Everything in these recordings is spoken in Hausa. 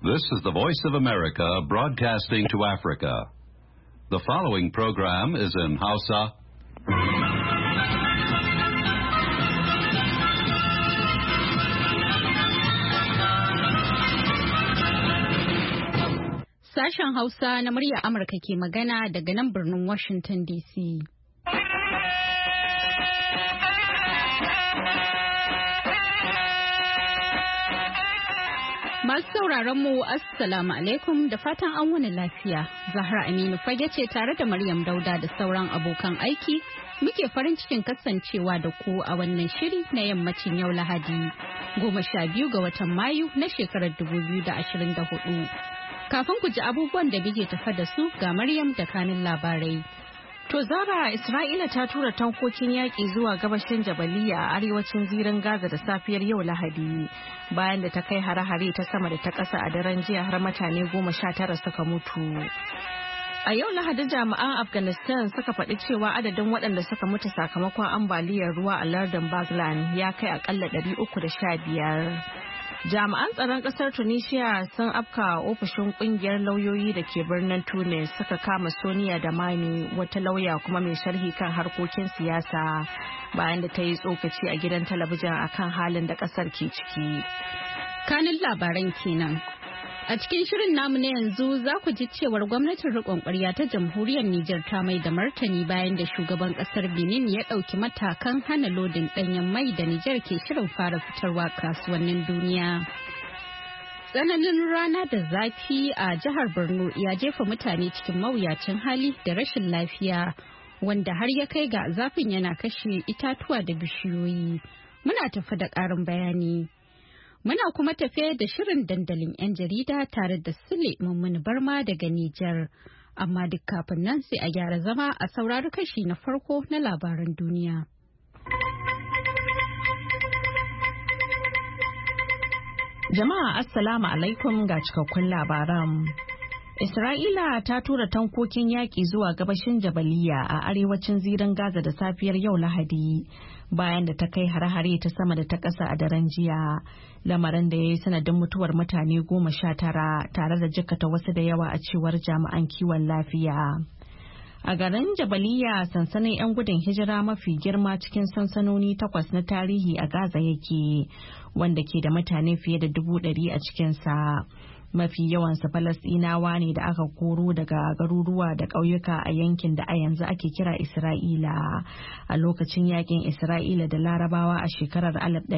This is the Voice of America broadcasting to Africa. The following program is in Hausa. Sashen Hausa na murya Amurka ke magana daga nan birnin Washington DC. Masu sauraron mu Assalamu alaikum da fatan an wani lafiya. Zahra Aminu fage ce tare da Maryam Dauda da sauran abokan aiki muke farin cikin kasancewa da ku a wannan shiri na yammacin yau Lahadi 12 ga watan Mayu na shekarar 2024. Kafin ku ji abubuwan da muke tafa da su ga Maryam da kanin labarai. To Zara, Isra'ila ta tura tankokin yaƙi zuwa gabashin Jabaliya a arewacin zirin Gaza da safiyar yau Lahadi bayan da ta kai hare-hare ta sama da ta ƙasa a daren jiya har mutane 19 suka mutu. A yau Lahadi jami'an Afghanistan suka faɗi cewa adadin waɗanda suka mutu sakamakon ambaliyar ruwa a lardin Baghlan ya kai akalla 315. Jami'an tsaron kasar Tunisia sun afka ofishin kungiyar lauyoyi da ke birnin Tunis suka kama Sonia Damani, wata lauya kuma mai sharhi kan harkokin siyasa, bayan da ta yi tsokaci a gidan talabijin akan halin da kasar ke ciki. Kanin labaran kenan. A cikin shirin namu na yanzu za ku ji cewar gwamnatin riƙon ƙwarya ta jamhuriyar Nijar ta mai da martani bayan da shugaban ƙasar Benin ya ɗauki matakan hana lodin ɗanyen mai da Nijar ke shirin fara fitarwa kasuwannin duniya. Tsananin rana da zafi a jihar Borno ya jefa mutane cikin mawuyacin hali da rashin lafiya, wanda har ya kai ga zafin yana kashe itatuwa da bishiyoyi. Muna tafi da ƙarin bayani. Muna kuma tafe da shirin dandalin 'yan jarida tare da Sule Mummuni Barma daga Nijar. Amma duk kafin nan sai a gyara zama a saurari kashi na farko na labaran duniya. Jama'a Assalamu alaikum ga cikakkun labaran. Isra'ila ta tura tankokin yaƙi zuwa gabashin Jabaliya a arewacin zirin Gaza da safiyar yau Lahadi bayan da ta kai hare-hare ta sama da ta ƙasa a daren jiya, lamarin da ya yi sanadin mutuwar mutane 19 tare da jikkata wasu da yawa a cewar jami'an kiwon lafiya. A garin Jabaliya sansanin 'yan gudun hijira mafi girma cikin sansanoni 8 na tarihi a Gaza yake, wanda ke da mutane fiye da 100,000 a cikinsa. Mafi yawansa Falasɗinawa ne da aka koro daga garuruwa da ƙauyuka a yankin da a yanzu ake kira Isra'ila a lokacin yakin Isra'ila da Larabawa a shekarar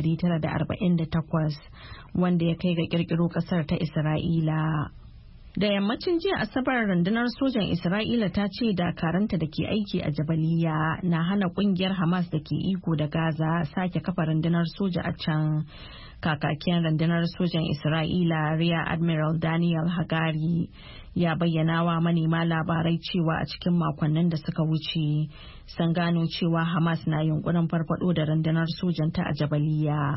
1948, wanda ya kai ga ƙirƙiro ƙasar ta Isra'ila. Da yammacin jiya Asabar, rundunar sojan Isra'ila ta ce dakaranta da ke aiki a Jabaliya na hana kungiyar Hamas da ke iko da Gaza sake kafa rundunar soja a can. Kakakin rundunar sojan Isra'ila Rear Admiral Daniel Hagari ya bayyana wa manema labarai cewa a cikin makonnin da suka wuce sun gano cewa Hamas na yunkurin farfado da rundunar sojanta a Jabaliya.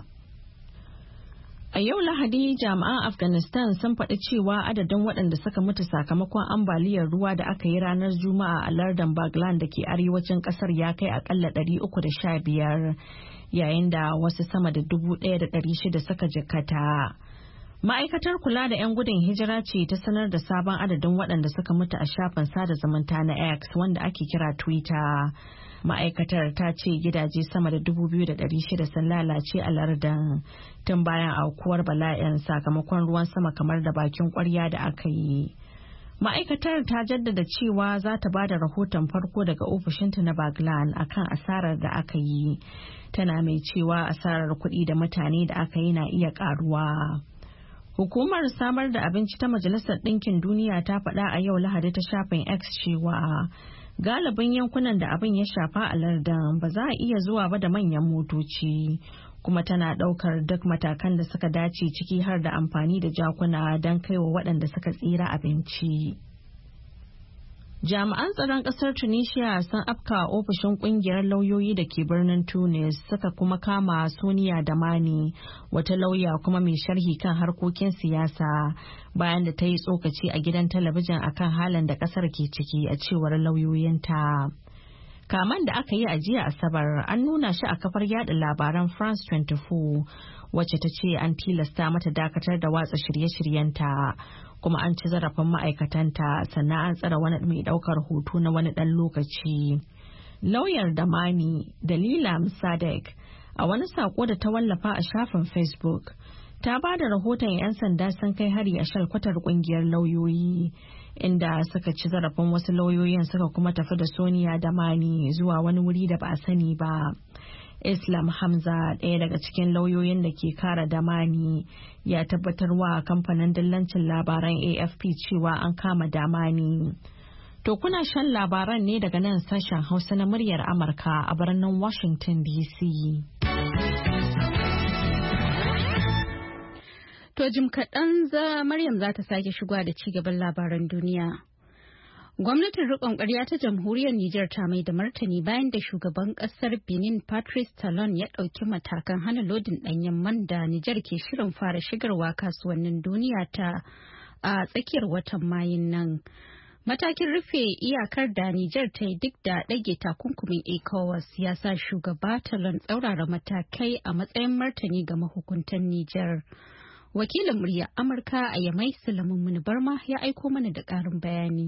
A yau Lahadi jami'an Afghanistan sun faɗi cewa adadin waɗanda suka mutu sakamakon ambaliyar ruwa da aka yi ranar Juma'a a lardin Baghlan da ke arewacin ƙasar ya kai akalla 315, yayin da wasu sama da 1,600 suka jikkata. Ma'aikatar kula da 'yan gudun hijira ce ta sanar da sabon adadin waɗanda suka mutu a shafin sada zumunta na X wanda ake kira Twitter. Ma'aikatar ta ce gidaje sama da 2,600 sun lalace a lardin tun bayan aukuwar bala'in sakamakon ruwan sama kamar da bakin kwarya da aka yi. Ma'aikatar ta jaddada cewa za ta ba da rahoton farko daga ofishinta na Baghlan akan asarar da aka yi. Tana mai cewa asarar kuɗi da mutane da aka yi na iya ƙaruwa. Hukumar samar da abinci ta Majalisar Ɗinkin Duniya ta faɗa a yau Lahadi ta shafin X cewa galibin yankunan da abin ya shafa a lardin ba za a iya zuwa ba da manyan motoci, kuma tana ɗaukar duk matakan da suka dace ciki har da amfani da jakuna don kaiwa waɗanda suka tsira abinci. Jami'an tsaron ƙasar Tunisia sun afka ofishin ƙungiyar lauyoyi da ke birnin Tunis suka kuma kama Sonia Damani, wata lauya kuma mai sharhi kan harkokin siyasa, bayan da ta yi tsokaci a gidan talabijin akan halin da ƙasar ke ciki a cewar lauyoyinta. Kaman da aka yi a jiya Asabar an nuna shi a kafar yada labaran France 24 wacce ta ce an tilasta mata dakatar da watsa shirye-shiryenta kuma an ci zarafin ma'aikatanta sannan an tsare wani mai daukar hoto na wani dan lokaci. Lauyar Damani Dalila Msadek a wani sako da ta wallafa a shafin Facebook ta ba da rahoton 'yan sanda sun kai hari a shalkwatar kungiyar lauyoyi inda suka ci zarafin wasu lauyoyin suka kuma tafi da Sonia Damani zuwa wani wuri da ba a sani ba. Islam Hamza, ɗaya daga cikin lauyoyin da ke kare Damani, ya tabbatar wa kamfanin dillancin labaran AFP cewa an kama Damani. To kuna shan labaran ne daga nan sashen Hausa na muryar Amurka a birnin Washington DC. To jim kaɗan Maryam za ta sake shigowa da ci gaban labaran duniya. Gwamnatin riƙon ƙwarya ta jamhuriyar Nijar ta mai da martani bayan da shugaban ƙasar Benin Patrice Talon ya ɗauki matakan hana lodin ɗanyen man da Nijar ke shirin fara shigarwa kasuwannin duniya a tsakiyar watan Mayun nan. Matakin rufe iyakar da Nijar ta yi duk da ɗage takunkumin ECOWAS ya sa shugaba Talon tsaurara matakai a matsayin martani ga mahukuntan Nijar. Wakilin murya Amurka a Yamai Sulaiman Barma ya aiko mana da ƙarin bayani.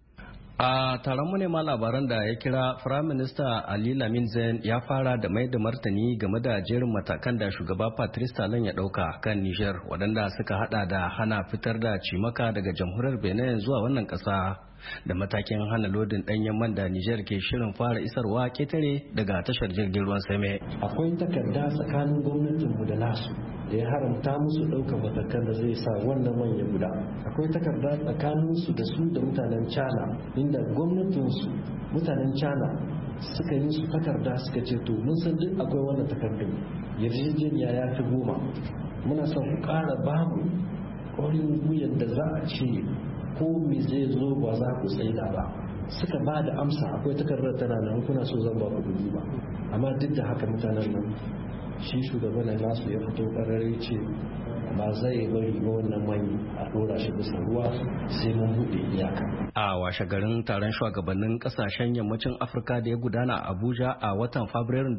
A taron manema labaran da ya kira Firaminista Ali Lamin Zen ya fara da mai da martani game da jerin matakan da shugaba Patrice Talon ya ɗauka kan Nijar waɗanda suka hada da hana fitar da cimaka daga jamhuriyar Benin zuwa wannan ƙasa da matakin hana lodin ɗanyen man da Nijar ke shirin fara isarwa ketare daga tashar jirgin ruwan Seme. Akwai takarda tsakanin gwamnatinmu da nasu da ya haramta musu ɗaukar matakan da zai sa wannan man ya guda. Akwai takarda tsakaninsu da su da mutanen China inda gwamnatinsu mutanen China suka yi su takarda suka ce to mun san duk akwai wannan takardun yarjejeniya ya fi 10 muna son ku ƙara babu ƙwarin wuyan da za a ce ko me zai zo ba za ku tsaida ba. Suka ba da amsa akwai takardar tana nan kuna so zan ba ku kuɗi ba amma duk da haka mutanen nan shi shugaban nasu ya fito ƙarare ce ba zai bari ba wannan mai a dora shi bisa ruwa sai mun buɗe iyaka. A washe garin taron shugabannin kasashen yammacin Afirka da ya gudana a Abuja a watan Fabrairun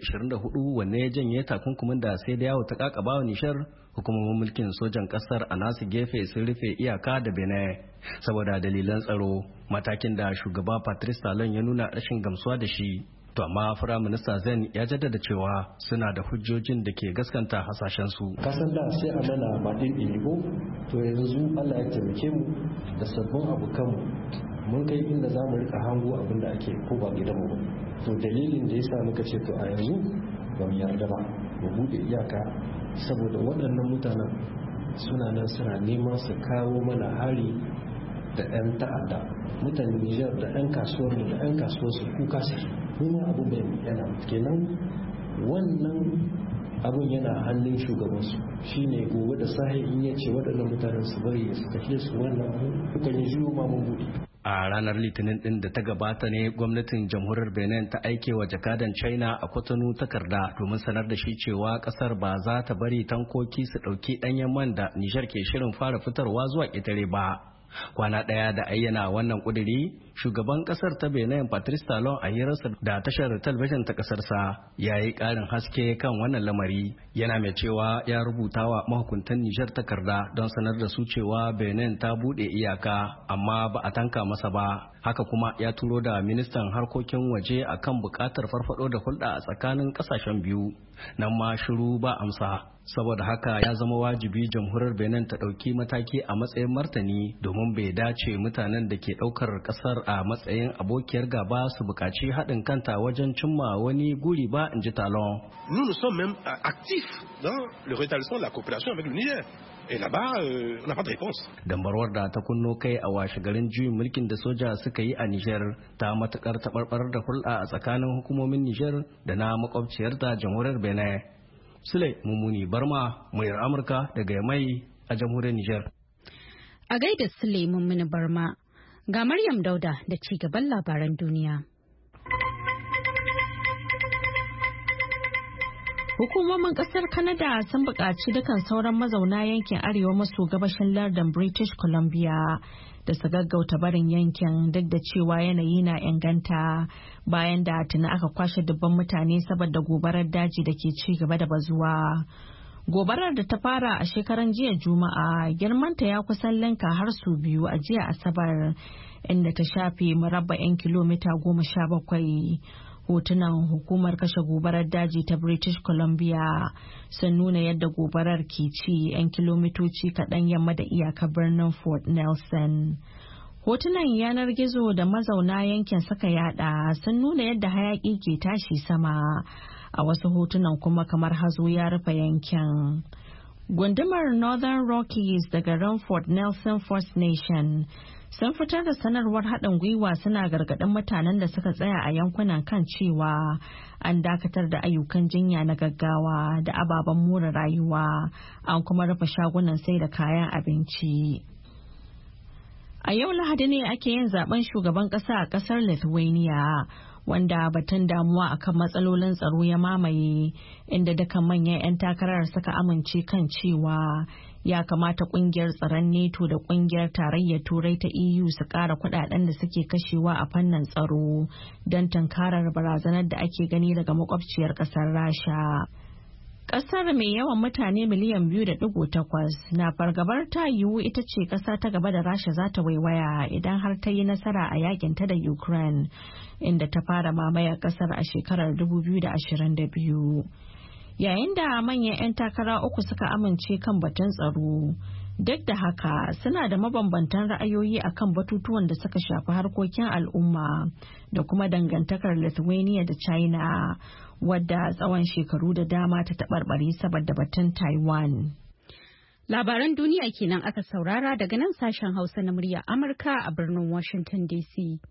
2024 wanne ya janye takunkumin da sai da yawo ta kakaba wa Nishar, hukumomin mulkin sojan kasar a nasu gefe sun rufe iyaka da Benin saboda dalilan tsaro, matakin da shugaba Patrice Talon ya nuna rashin gamsuwa da shi. To amma Firaminista Zen ya jaddada cewa suna da hujjojin da ke gaskanta hasashensu. Kasan da sai a mana ba ɗin ɗiligo, to yanzu Allah ya taimake mu da sabbin abokanmu mun kai inda za mu rika hango abin da ake ko ba gidanmu ba. To dalilin da ya sa muka ce to a yanzu ba mu yarda ba mu buɗe iyaka saboda waɗannan mutanen suna nan suna neman su kawo mana hari da 'yan ta'adda. Mutanen Nijar da 'yan kasuwar da 'yan kasuwar su kuka su kuma abu bai yana kenan wannan abun yana hannun shugabansu shine gobe da sahi in ya ce waɗannan mutanen su bari su tafiye su wannan kukan yi juyo ma mun buɗe. A ranar Litinin din da ta gabata ne gwamnatin jamhuriyar Benin ta aike wa jakadan China a Cotonou takarda domin sanar da shi cewa kasar ba za ta bari tankoki su ɗauki ɗanyen man da Nijar ke shirin fara fitarwa zuwa ƙetare ba. Kwana ɗaya da ayyana wannan ƙuduri, shugaban ƙasar ta Benin Patrice Talon a hirarsa da tashar talabijin ta ƙasarsa ya yi ƙarin haske kan wannan lamari, yana mai cewa ya rubuta wa mahukuntan Nijar takarda don sanar da su cewa Benin ta buɗe iyaka amma ba a tanka masa ba. Haka kuma ya turo da ministan harkokin waje akan buƙatar farfado da hulɗa a tsakanin ƙasashen biyu, nan ma shiru ba amsa. Saboda haka ya zama wajibi jamhuriyar Benin ta ɗauki mataki a matsayin martani domin bai dace mutanen da ke ɗaukar ƙasar a matsayin abokiyar gaba su buƙaci haɗin kanta wajen cimma wani guri ba, in ji Talon. Nous sommes même actifs dans le rétablissement de la coopération avec le Niger. Et là-bas, on n'a pas de réponse. Dambarwar da ta kunno kai a washe garin juyin mulkin da soja suka yi a Niger ta matukar taɓarɓarar da hulɗa a tsakanin hukumomin Niger da na makwabciyar da jamhuriyar Benin. Sule Mummuni Barma, muryar Amurka daga Yamai a jamhuriyar Nijar. A gaida Sule Mummuni Barma, ga Maryam Dauda da ci gaban labaran duniya. Hukumomin kasar Canada sun buƙaci dukan sauran mazauna yankin arewa maso gabashin lardin British Columbia da su gaggauta barin yankin duk da cewa yanayi na inganta bayan da tuni aka kwashe dubban mutane saboda gobarar daji da ke ci gaba da bazuwa. Gobarar da ta fara a shekaran jiya Juma'a girmanta ya kusan linka har sau biyu a jiya Asabar inda ta shafe murabba'in kilomita 17. Hotunan hukumar kashe gobarar daji ta British Columbia sun nuna yadda gobarar ke ci 'yan kilomitoci kaɗan yamma da iyakar birnin Fort Nelson. Hotunan yanar gizo da mazauna yankin suka yada sun nuna yadda hayaki ke tashi sama, a wasu hotunan kuma kamar hazo ya rufe yankin. Gundumar Northern Rockies da garin Fort Nelson First Nation sun fitar da sanarwar haɗin gwiwa suna gargaɗin mutanen da suka tsaya a yankunan kan cewa an dakatar da ayyukan jinya na gaggawa da ababen more rayuwa, an kuma rufe shagunan sai da kayan abinci. A yau Lahadi ne ake yin zaben shugaban ƙasa a ƙasar Lithuania, wanda batun damuwa akan matsalolin tsaro ya mamaye, inda dukan manyan 'yan takarar suka amince kan cewa ya kamata kungiyar tsaron NATO da kungiyar tarayyar turai ta EU su ƙara kudaden da suke kashewa a fannin tsaro don tunkarar barazanar da ake gani daga makwabciyar ƙasar Rasha. Ƙasar mai yawan mutane miliyan 2.8 na fargabar ta yiwu ita ce ƙasa ta gaba da Rasha za ta waiwaya idan har ta yi nasara a yakin ta da Ukraine, inda ta fara mamayar ƙasar a shekarar 2022. Yayin da manyan 'yan takara uku suka amince kan batun tsaro, duk da haka suna da mabambantan ra'ayoyi akan batutuwan da suka shafi harkokin al'umma da kuma dangantakar Lithuania da China, wadda tsawon shekaru da dama ta taɓarɓare saboda batun Taiwan. Labaran duniya kenan aka saurara daga nan sashen Hausa na murya Amurka a birnin Washington DC.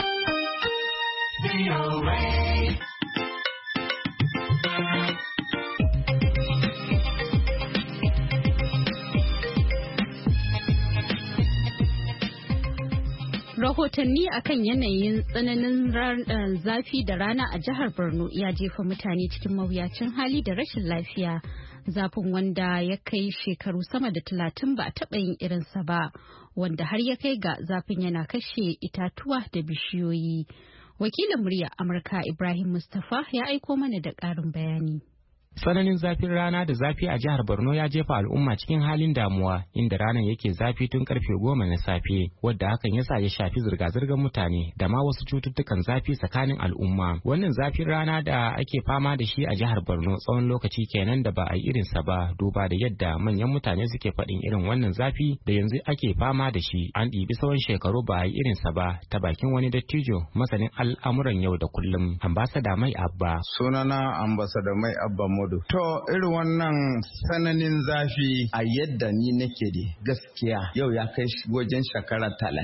Rahotanni akan yanayin tsananin zafi da rana a jihar Borno ya jefa mutane cikin mawuyacin hali da rashin lafiya. Zafin wanda ya kai shekaru sama da 30 ba a taɓa yin irinsa ba, wanda har ya kai ga zafin yana kashe itatuwa da bishiyoyi. Wakilin murya Amurka Ibrahim Mustapha ya aiko mana da ƙarin bayani. Tsananin zafin rana da zafi a jihar Borno ya jefa al'umma cikin halin damuwa, inda ranar yake zafi tun karfe 10 na safe, wadda hakan yasa ya shafi zirga-zirgar mutane da ma wasu cututtukan zafi tsakanin al'umma. Wannan zafin rana da ake fama da shi a jihar Borno tsawon lokaci kenan da ba a yi irinsa ba, duba da yadda manyan mutane suke faɗin irin wannan zafi da yanzu ake fama da shi. An ɗibi tsawon shekaru ba a yi irinsa ba, ta bakin wani dattijo masanin al'amuran yau da kullum, Ambassador Mai Abba. Sunana Ambassador Mai Abba Modu. To irin wannan tsananin zafi a yadda ni nake da gaskiya yau ya kai wajen shekara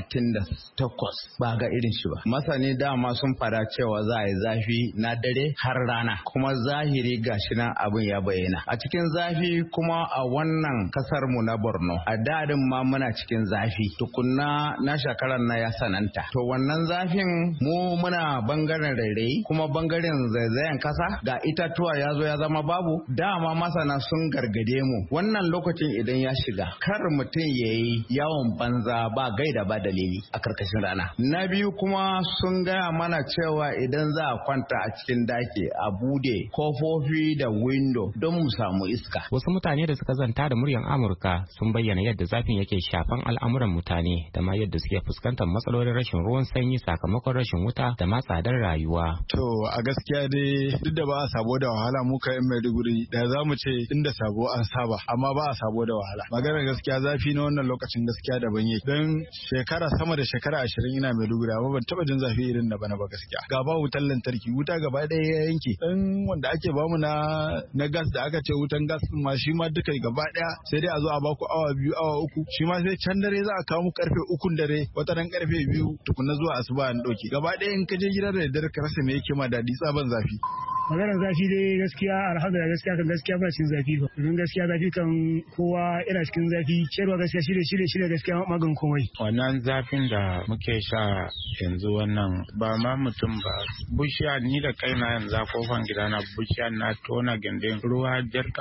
38 ba ga irin shi ba. Masani dama sun fara cewa za a yi zafi na dare har rana, kuma zahiri gashi nan abin ya bayyana. A cikin zafi kuma a wannan kasar mu na Borno, a dadin ma muna cikin zafi tukunna na shekarar na ya sananta. To wannan zafin mu muna bangaren rairayi kuma bangaren zaizayen kasa, ga itatuwa ya zo ya zama babu. Dama masana sun gargade mu wannan lokacin idan ya shiga kar mutum ya yi yawon banza ba gaida ba dalili a karkashin rana. Na biyu kuma sun gaya mana cewa idan za a kwanta a cikin daki a bude kofofi da window don mu samu iska. Wasu mutane da suka zanta da muryar Amurka sun bayyana yadda zafin yake shafan al'amuran mutane da ma yadda suke fuskantar matsalolin rashin ruwan sanyi sakamakon rashin wuta da ma tsadar rayuwa. To a gaskiya dai duk da ba a sabo da wahala mu kai Maiduguri da za mu ce inda sabo an saba, amma ba a sabo da wahala. Maganar gaskiya zafi na wannan lokacin gaskiya daban yake. Don shekara sama da shekara 20 ina Maiduguri amma ban taba jin zafi irin da bana ba gaskiya. Ga ba wutar lantarki, wuta gaba ɗaya ya yanke. Dan wanda ake bamu na gas da aka ce wutan gas din ma shi ma duka gaba ɗaya sai dai a zo a baku awa 2 awa 3. Shi ma sai can dare za a kawo mu karfe 3 dare, wata ran karfe 2 tukunna zuwa asuba an dauki. Gaba ɗaya in ka je gida da daddare ka rasa me yake ma daɗi tsaban zafi. Maganar zafi dai gaskiya alhamdulillah gaskiya kan gaskiya ba cikin zafi ba. Domin gaskiya zafi kan kowa yana cikin zafi. Ciyarwa gaskiya shi da gaskiya magan komai. Wannan zafin da muke sha yanzu wannan ba ma mutum ba. Bushiya ni da kaina yanzu a kofan gidana bushiya na tona gindin ruwa jarka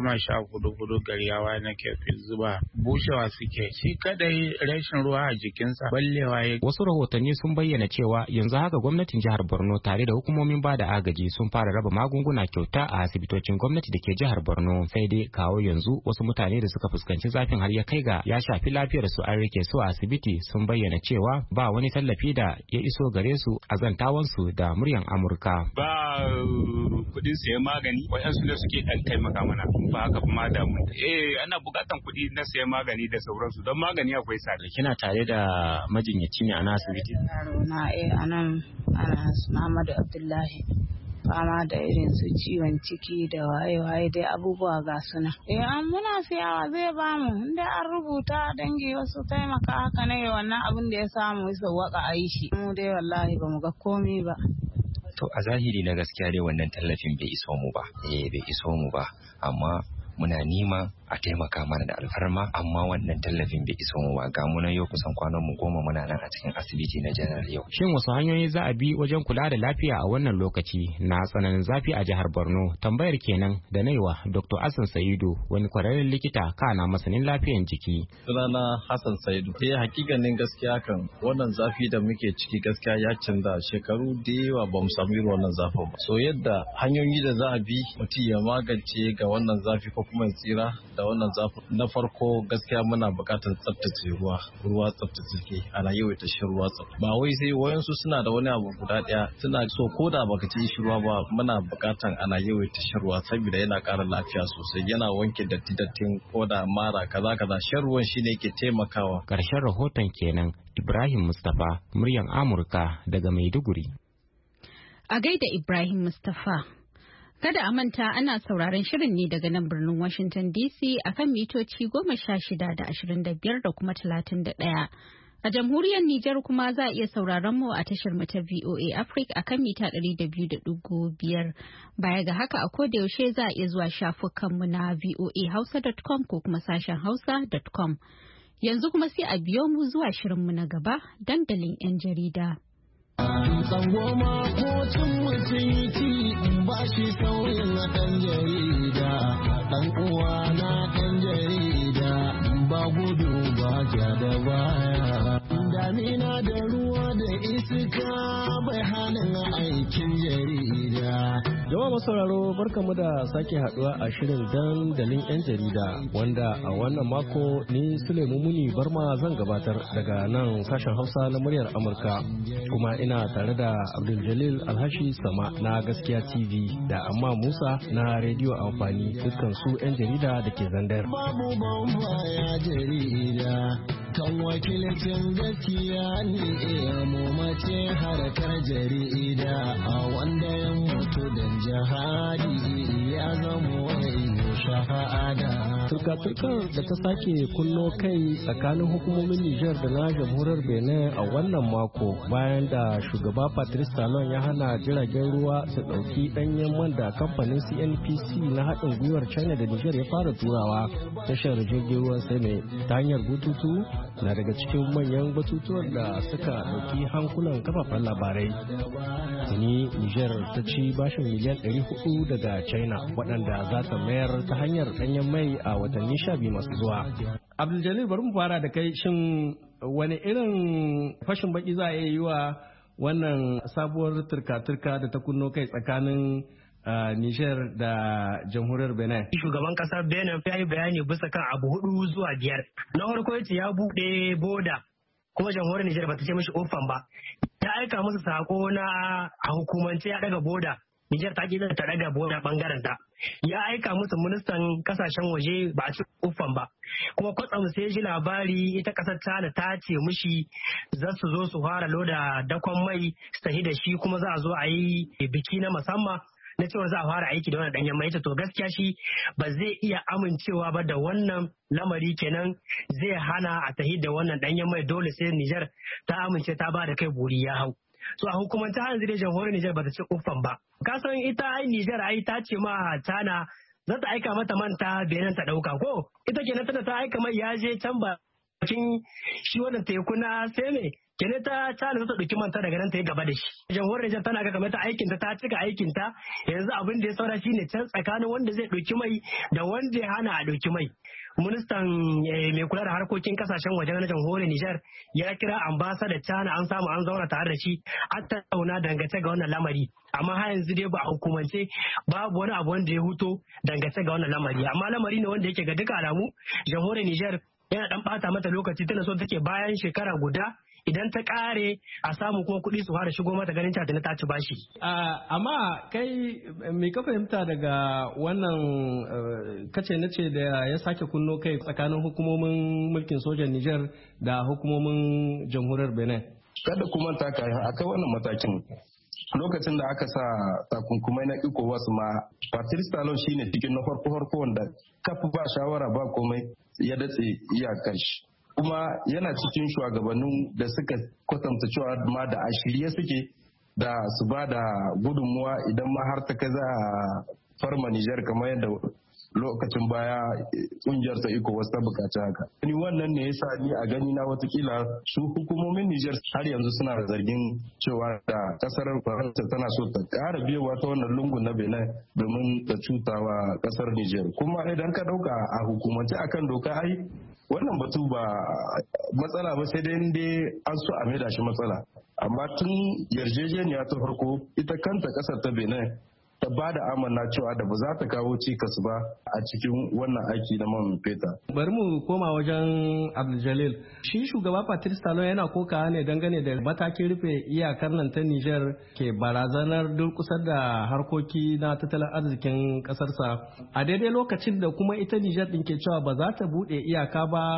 14 gari yawa nake fi zuba. Bushewa suke. Shi kadai rashin ruwa a jikinsa ballewa ya. Wasu rahotanni sun bayyana cewa yanzu haka gwamnatin jihar Borno tare da hukumomin bada agaji sun fara raba magunguna kyauta a asibitocin gwamnati da ke jihar Borno. Sai dai kawo yanzu wasu mutane da suka fuskanci zafin har ya kai ga ya shafi lafiyar su an rike su a asibiti sun bayyana cewa ba wani tallafi da ya iso gare su a zantawansu da muryan Amurka. Ba kudin sayan magani waɗansu ne suke ɗan taimaka mana ba haka kuma da mu. Ana buƙatan kuɗi na sayan magani da sauransu don magani akwai tsada. Kina tare da majinyaci ne a nan asibiti? Na anan ana Muhammadu Abdullahi. Fama da irin su ciwon ciki da waye-waye dai abubuwa ga suna. An muna siyawa zai bamu inda an rubuta dangi wasu taimaka haka ne wannan abin da ya samu ya waka a yi shi. Mu dai wallahi ba mu ga komi ba. To a zahiri na gaskiya dai wannan tallafin bai iso mu ba. Bai iso mu ba amma muna nima a taimaka mana da alfarma amma wannan tallafin bai iso mu ba. Ga mu nan yau kusan kwanan mu 10 muna nan a cikin asibiti na General yau. Shin wasu hanyoyi za a bi wajen kula da lafiya a wannan lokaci na tsananin zafi a jihar Borno? Tambayar kenan da naiwa Dr. Hassan Saidu wani kwararren likita kana masanin lafiyan jiki. Sunana Hassan Saidu. Hakikanin gaskiya kan wannan zafi da muke ciki gaskiya ya canza shekaru da yawa ba mu samu irin wannan zafin ba. So yadda hanyoyi da za a bi mutum ya magance ga wannan zafi ko kuma tsira da wannan zafi na farko gaskiya muna buƙatar tsaftace ruwa tsaftace ana yawaita shan ruwa ba wai sai wayansu suna da wani abu guda ɗaya suna so ko da baka ci shi ruwa ba muna buƙatar ana yawaita shan ruwa saboda yana ƙara lafiya sosai yana wanke dattin koda mara kaza shan ruwan shine yake taimakawa. Ƙarshen rahoton kenan Ibrahim Mustapha muryan Amurka daga Maiduguri. A gaida Ibrahim Mustapha. Kada a manta ana sauraron shirin ne daga nan birnin Washington DC akan mitoci 16 da 25 da kuma 31. A jamhuriyar Nijar kuma za a iya sauraron mu a tashar mu ta VOA Africa akan mita 200.5. Baya ga haka a koda yaushe za a iya zuwa shafukan mu na voahausa.com ko kuma sashen hausa.com. Yanzu kuma sai a biyo mu zuwa shirin mu na gaba dandalin 'yan jarida. Tsangoma ko cin mutunci ba shi sauyin ɗan jarida, ɗan uwa na ɗan jarida ba gudu ba ja da baya. Damina da ruwa da iska bai hana aikin jarida. Jama'a masauraro barkamu da sake haduwa a shirin dandalin 'yan jarida wanda a wannan mako ni Sulaimu Muni Barma zan gabatar daga nan sashen Hausa na muryar Amurka kuma ina tare da Abdul Jalil Alhashi Sama na Gaskiya TV da Amma Musa na Rediyo Amfani dukkan su 'yan jarida da ke Zandar. Babu bambaya jarida kan wakilcin gaskiya ne mu mace harkar jarida a wanda ya mutu da jihadi ya zama wani shahada. Turka-turkar da ta sake kunno kai tsakanin hukumomin Nijar da na jamhuriyar Benin a wannan mako bayan da shugaba Patrice Talon ya hana jiragen ruwa su ɗauki ɗanyen man da kamfanin CNPC na haɗin gwiwar China da Nijar ya fara turawa tashar jirgin ruwan Seme ta hanyar bututu na daga cikin manyan batutuwan da suka ɗauki hankulan kafafen labarai. Tuni Nijar ta ci bashin miliyan 400 daga China waɗanda za ta mayar ta hanyar ɗanyen mai a watanni 12 masu zuwa. Abdul Jalil bari mu fara da kai, shin wani irin fashin baki za a yi wa wannan sabuwar turka-turka da ta kunno kai tsakanin Niger da jamhuriyar Benin? Shugaban kasar Benin ya yi bayani bisa kan abu 4 zuwa 5. Na farko yace ya buɗe boda kuma jamhuriyar Niger bata ce mishi ofan ba. Ta aika musu sako na a hukumance ya daga boda. Niger ta ki ta daga boda bangaren ta. Ya aika musu ministan kasashen waje ba a ci ofan ba. Kuma kwatsam sai ji labari ita kasar China ta ce mishi za su zo su fara loda dakon mai su tafi da shi kuma za a zo a yi biki na musamman na cewa za a fara aiki da wannan danyen mai. To gaskiya shi ba zai iya amincewa ba da wannan lamari, kenan zai hana a tahi da wannan danyen mai, dole sai Nijar ta amince ta ba da kai buri ya hau. so a hukumance har yanzu dai jamhuriyar Nijar bata ce uffan ba. Ka san ita ai Nijar ai ta ce ma China za ta aika mata manta Benin ta dauka ko ita kenan tana ta aika mai ya je can bakin shi wannan teku na Seme kenan ta China za ta dauki manta daga nan ta yi gaba da shi. Jamhuriyar Nijar tana ga kamar ta aikin ta cika aikin ta yanzu abin da ya saura shine can tsakanin wanda zai dauki mai da wanda ya hana a dauki mai. Ministan mai kula da harkokin kasashen waje na jamhuriyar Nijar ya kira ambassador China an samu an zauna tare da shi an tattauna dangance ga wannan lamari amma har yanzu dai ba a hukumance babu wani abu wanda ya huto dangance ga wannan lamari amma lamari ne wanda yake ga duka alamu jamhuriyar Nijar yana dan bata mata lokaci tana so take bayan shekara guda idan ta kare a samu kuma kuɗi su fara shigo mata ganin ta ta ci bashi. Amma kai me ka fahimta daga wannan kace nace da ya sake kunno kai tsakanin hukumomin mulkin sojan Nijar da hukumomin jamhuriyar Benin? Kada kuma ta kai akai wannan matakin lokacin da aka sa takunkumai na ECOWAS ma Patrice Talon shine cikin na farko wanda kafa ba shawara ba komai ya datse iyakar shi. Kuma yana cikin shugabannin da suka kwatanta cewa ma da a shirye suke da su ba da gudunmuwa idan ma har ta kai za a farma Nijar kamar yadda lokacin baya kungiyar ta ECOWAS ta bukaci haka. Ni wannan ne yasa ni a gani na watakila su hukumomin Nijar har yanzu suna da zargin cewa da kasar Faransa tana so ta kara biyowa ta wannan lungun na Benin domin ta cutawa kasar Nijar. Kuma idan ka dauka a hukumance akan doka ai wannan batu ba matsala ba sai dai an so a maida shi matsala amma tun yarjejeniya ta farko ita kanta kasar ta Benin ta ba da amanna cewa da ba za ta kawo cikas ba a cikin wannan aiki na man fetur. Bari mu koma wajen Abdul. Shi shugaba Patrice Talon yana kokawa ne dangane da matakin rufe iyakar nan ta Nijar ke barazanar durkusar da harkoki na tattalin arzikin kasarsa a daidai lokacin da kuma ita Nijar din ke cewa ba za ta bude iyaka ba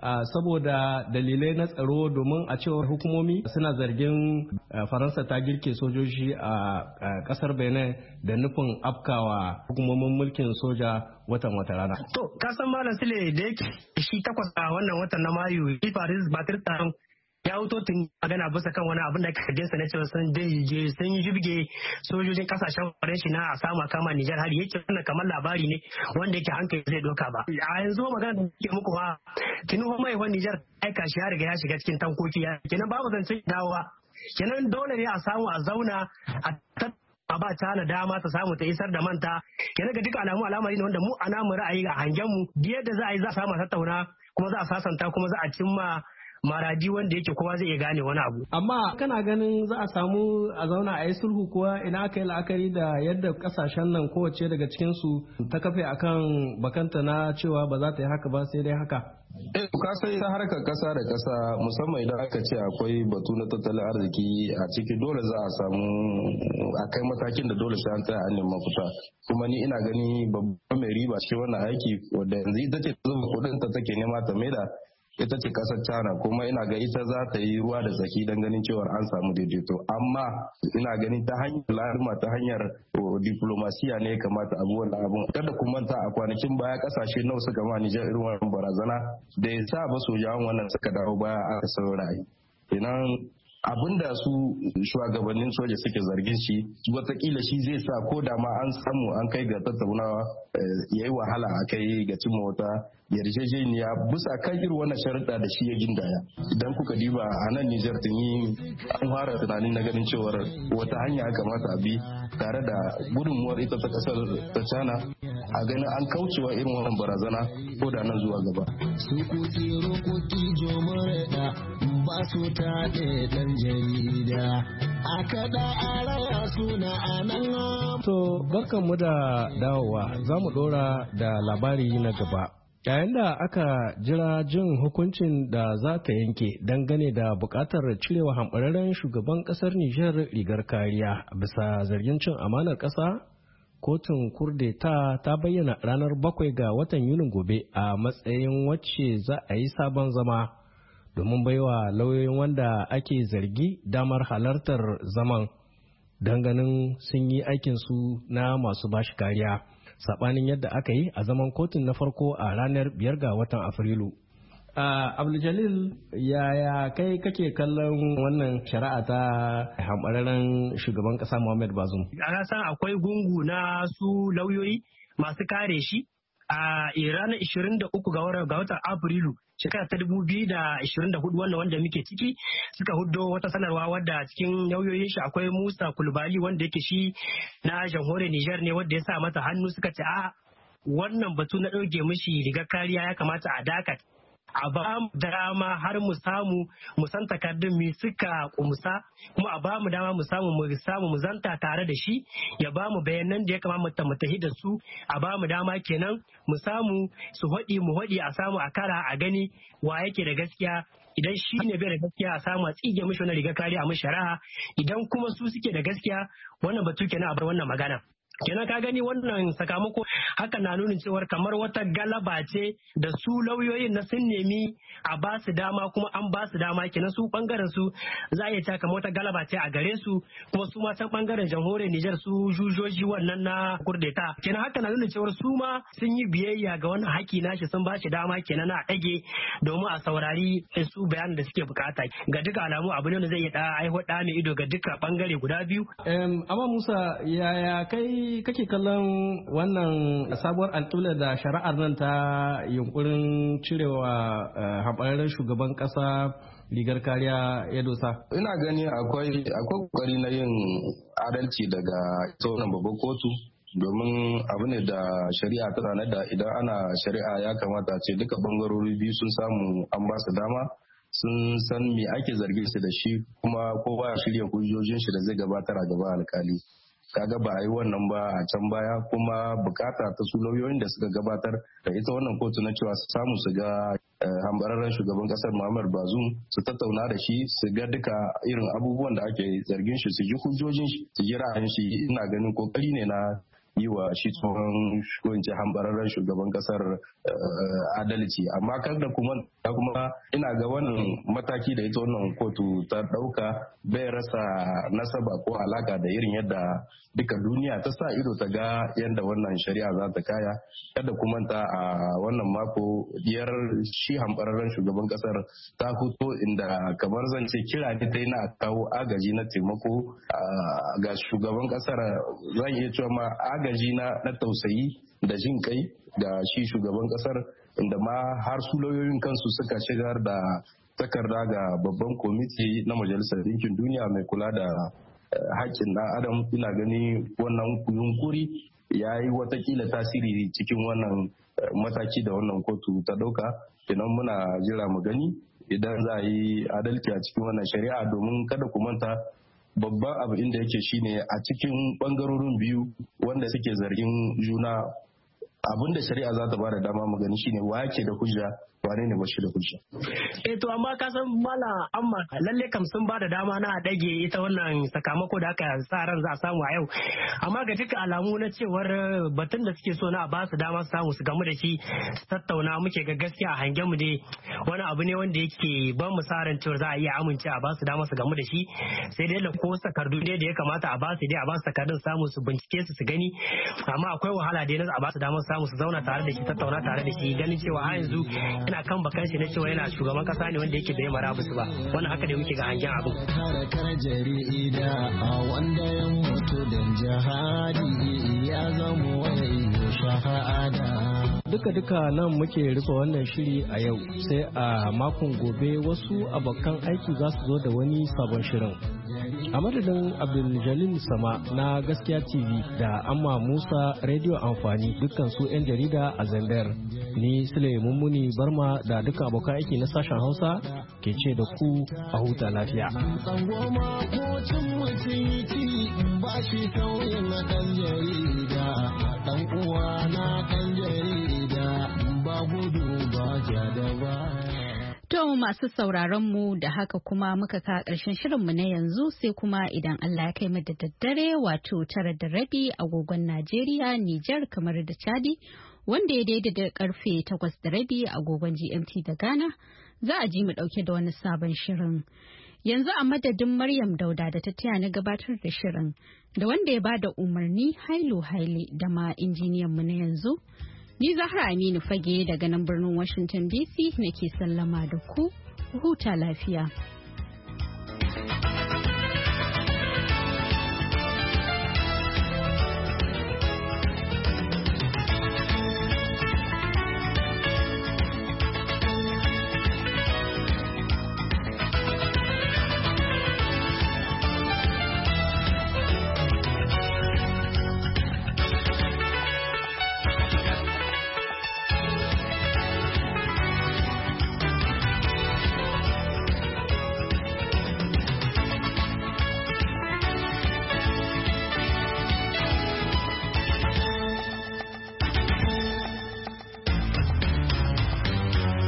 saboda dalilai na tsaro domin a cewar hukumomi suna zargin Faransa ta girke sojoji a kasar Benin da nufin afkawa hukumomin mulkin soja watan wata rana. To, kasan Malam Sule da yake shi 8 a wannan watan na Mayu, Patrice Talon ya wuto tun magana bisa kan wani abin da ake jinsa na cewa sun yi jibge sojojin kasashen farin shi na a samu kama Nijar har yake wannan kamar labari ne wanda yake hankali zai doka ba. A yanzu magana da ke muku ba tinubu mai wani Nijar aika shi ya riga ya shiga cikin tankoki ya kenan babu zancen dawowa kenan dole ne a samu a zauna a ba ta dama ta samu ta isar da manta kenan ga duka alamari ne wanda mu a namu ra'ayi a hangen mu yadda za a yi za a samu a tattauna kuma za a sasanta kuma za a cimma maradi wanda yake kowa zai iya gane wani abu. Amma kana ganin za a samu a zauna a yi sulhu kuwa ina aka yi la'akari da yadda kasashen nan kowace daga cikinsu ta kafe akan bakanta na cewa ba za ta yi haka ba sai dai haka. Ka sai ta harkar kasa da kasa musamman idan aka ce akwai batu na tattalin arziki a ciki dole za a samu a kai matakin da dole sai an tsaya an nemi mafita. Kuma ni ina gani babban mai riba cikin wannan aiki wadda yanzu ita ce ta zuba kuɗin ta take nema ta maida ita ce kasar China kuma ina ga ita za ta yi ruwa da tsaki don ganin cewa an samu daidaito amma ina ganin ta hanyar laluma ta hanyar diplomasiya ne kamata abubuwan da abun kada ku manta a kwanakin baya kasashe nawa suka ma Nijar irin wannan barazana da ya sa ba sojawan wannan suka dawo baya aka saurayi kenan abinda su shugabannin soja suke zargin shi watakila shi zai sa ko da ma an samu an kai ga tattaunawa ya yi wahala a kai ga cimma wata yarjejeniya bisa kan irin wannan sharuɗa da shi ya gindaya idan kuka diba a nan Nijar tuni an fara tunanin na ganin cewar wata hanya kamata a bi tare da gudunmuwar ita ta kasar ta China a ganin an kaucewa irin wannan barazana ko da nan zuwa gaba. Ba su taɗe ɗan jarida a kaɗa a raya suna a nan. To barkanmu da dawowa za mu ɗora da labari na gaba. Yayin da aka jira jin hukuncin da za ta yanke dangane da buƙatar cirewa hamɓararren shugaban ƙasar Nijar rigar kariya bisa zargin cin amanar ƙasa, kotun kurdeta ta bayyana ranar 7 ga watan Yunin gobe a matsayin wacce za a yi sabon zama. Domin baiwa lauyoyin wanda ake zargi damar halartar zaman don ganin sun yi aikinsu na masu bashi kariya saɓanin yadda aka yi a zaman kotun na farko a ranar 5 ga watan Afrilu. Abdul yaya kai kake kallon wannan shari'a ta hambararren shugaban kasa Muhammad Bazoum? A san akwai gungu na su lauyoyi masu kare shi a ranar 23 ga watan Afrilu shekara ta 2024 wanda muke ciki suka huddo wata sanarwa wadda cikin lauyoyin shi akwai Musa Kulbali wanda yake shi na jamhuriyar Niger ne wanda ya sa mata hannu suka ce wannan batu na ɗauke mishi rigar kariya ya kamata a dakata a ba mu dama har mu samu mu san takardun mi suka kumsa kuma a ba mu dama mu samu mu zanta tare da shi ya ba mu bayanan da ya kamata mu tafi da su a ba mu dama kenan mu samu su mu haɗi a samu a kara a gani wa yake da gaskiya idan shi ne bai da gaskiya a samu a tsige mishi wani riga kariya a mishi shari'a idan kuma su suke da gaskiya wannan batu kenan a bar wannan magana. Kenan ka gani wannan sakamako haka na nuna cewar kamar wata galaba ce da su lauyoyin na sun nemi a ba su dama kuma an ba su dama kenan su bangaren su za a iya cewa kamar wata galaba ce a gare su kuma su ma can bangaren jamhuriyar Nijar su jujoji wannan na kurdeta kenan haka na nuna cewar su ma sun yi biyayya ga wannan haki nashi sun ba shi dama kenan a ɗage domin a saurari su bayanan da suke bukata ga duka alamu abu ne da zai iya aihuwar da mai ido ga duka bangare guda biyu. Amma Musa yaya kai kake kallon wannan sabuwar alƙibla da shari'ar nan ta yunkurin cirewa hamɓararren shugaban ƙasa rigar kariya ya dosa? Ina gani akwai kokari na yin adalci daga wannan babban kotu domin abu ne da shari'a ta ranar da idan ana shari'a ya kamata ce duka bangarori biyu sun samu an ba su dama sun san me ake zargin su da shi kuma kowa ya shirya hujjojin shi da zai gabatar a gaban alkali. Kaga ba a yi wannan ba a can baya kuma bukata ta su lauyoyin da suka gabatar da ita wannan kotu na cewa su samu su ga hambararren shugaban kasar Muhammad Bazoum su tattauna da shi su ga duka irin abubuwan da ake zargin shi su ji hujjojin shi su ji ra'ayin shi ina ganin kokari ne na yi wa shi tsohon shugabanci hambararren shugaban kasar adalci amma kar da kuma ina ga wannan mataki da ita wannan kotu ta dauka bai rasa nasaba ko alaka da irin yadda duka duniya ta sa ido ta ga yadda wannan shari'a za ta kaya kada kuma ta a wannan mako diyar shi hambararren shugaban kasar ta fito inda kamar zan ce kira ne ta yi na kawo agaji na taimako ga shugaban kasar zan iya cewa ma agaji na tausayi da jin kai ga shi shugaban kasar inda ma har su lauyoyin kansu suka shigar da takarda ga babban kwamiti na majalisar ɗinkin duniya mai kula da haƙƙin ɗan adam ina gani wannan yunkuri ya yi watakila tasiri cikin wannan mataki da wannan kotu ta ɗauka kenan muna jira mu gani idan za a yi adalci a cikin wannan shari'a domin kada ku manta babban abu inda yake shine a cikin bangarorin biyu wanda suke zargin juna abinda shari'a za ta bada dama mu gani shine wa yake da hujja wane ne bashi da hujja. To amma ka san mala amma lalle kam sun bada dama na dage ita wannan sakamako da aka sa ran za a samu a yau amma ga duka alamu na cewar batun da suke so na ba su dama su samu su gamu da shi su tattauna muke ga gaskiya a hangen mu dai wani abu ne wanda yake ban mu sa ran cewa za a iya amince a ba su dama su gamu da shi sai dai ko takardu ne da ya kamata a ba su dai a ba su takardun samu su bincike su gani amma akwai wahala dai na a ba su dama su samu su zauna tare da shi tattauna tare da shi ganin cewa har yanzu ina kan bakan shi na cewa yana shugaban kasa ne wanda yake bai marabus ba wannan haka da muke ga hangen abu wanda ya mutu dan jihadi ya zama wani shahada duka nan muke rufe wannan shiri a yau sai a makon gobe wasu abokan aiki za su zo da wani sabon shirin a madadin Abdul Sama na Gaskiya TV da Amma Musa Radio Amfani dukkan su 'yan jarida a Zandar ni Sule Mummuni Barma da duka abokan aiki na sashen Hausa ke ce da ku a huta lafiya. Ba shi sauyin na ɗan jarida, ɗan uwa na ɗan jarida, ba gudu ba ja da baya. To masu sauraron mu da haka kuma muka ka ƙarshen shirinmu na yanzu sai kuma idan Allah ya kai mu da daddare wato 9:30 agogon Najeriya, Nijar kamar da Chadi wanda ya daidai da karfe 8:30 agogon GMT da Ghana za a ji mu ɗauke da wani sabon shirin. Yanzu a madadin Maryam Dauda da ta taya na gabatar da shirin da wanda ya bada umarni Hailu Haile da ma injiniyan mu na yanzu. Ni Zahra Aminu Fage daga nan birnin Washington DC nake sallama da ku, huta lafiya.